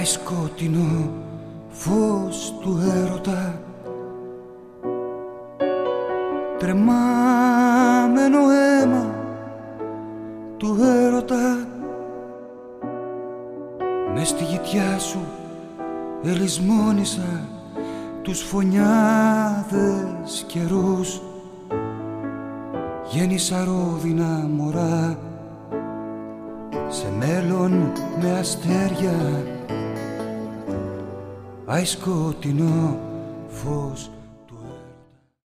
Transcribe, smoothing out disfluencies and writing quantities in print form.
Άι σκότεινο φως του έρωτα, τρεμάμενο αίμα του έρωτα. Μες στη γητιά σου ελισμόνισα τους φωνιάδες καιρούς. Γέννησα ρόδινα μωρά σε μέλλον με αστέρια. Άι σκότεινο φως